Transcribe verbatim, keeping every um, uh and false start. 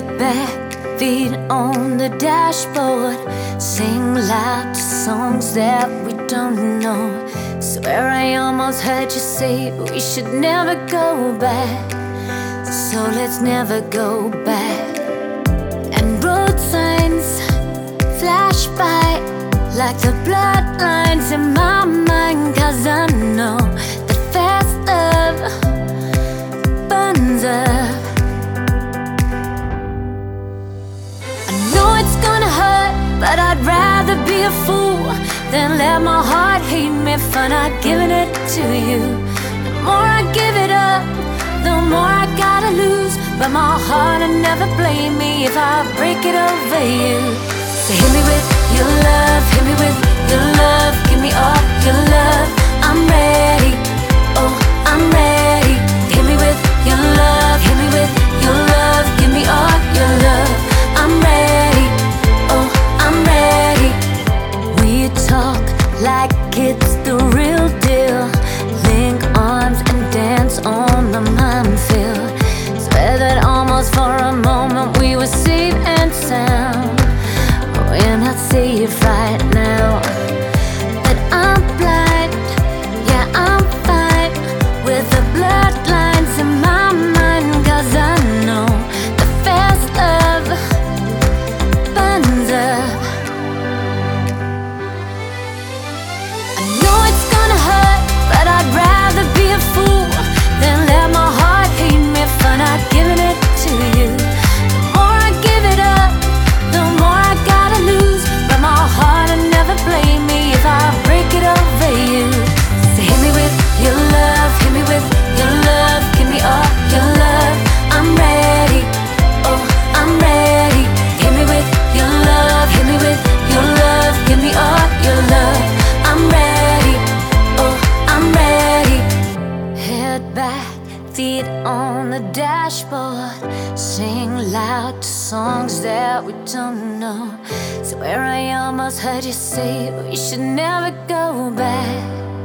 Head back, feet on the dashboard. Sing loud to songs that we don't know. Swear I almost heard you say we should never go back. So let's never go back. And road signs flash by like the bloodlines in my mind. Cause I know that fast love burns up. I know it's gonna hurt, but I'd rather be a fool than let my heart hate me for not giving it to you. The more I give it up, the more I gotta lose. But my heart will never blame me if I break it over you. So hit me with your love, hit me with your love. Give me all your love, I'm ready, oh, I'm ready. Hit me with your love, hit me with your love. Give me all your love, I'm ready, oh, I'm ready. We talk like it's the real deal. Link arms and dance on the minefield. Swear that almost for a moment we were safe and sound. We're not safe right now. But I'm blind, yeah, I'm fine with the bloodlines in my mind. Cause I know the fast love burns up. I know it's gonna hurt, but I'd rather be a fool than let my heart hate me for not giving it to you. The more I give it up, the more I gotta lose. But my heart will never blame me if I break it over you. So hit me with your love, hit me with your love. Give me all your love, I'm ready, oh, I'm ready. Hit me with your love, hit me with your love. Give me all your love, I'm ready, oh, I'm ready. Head back, feet on the dashboard. Sing loud to songs that we don't know. Swear I almost heard you say we should never go back.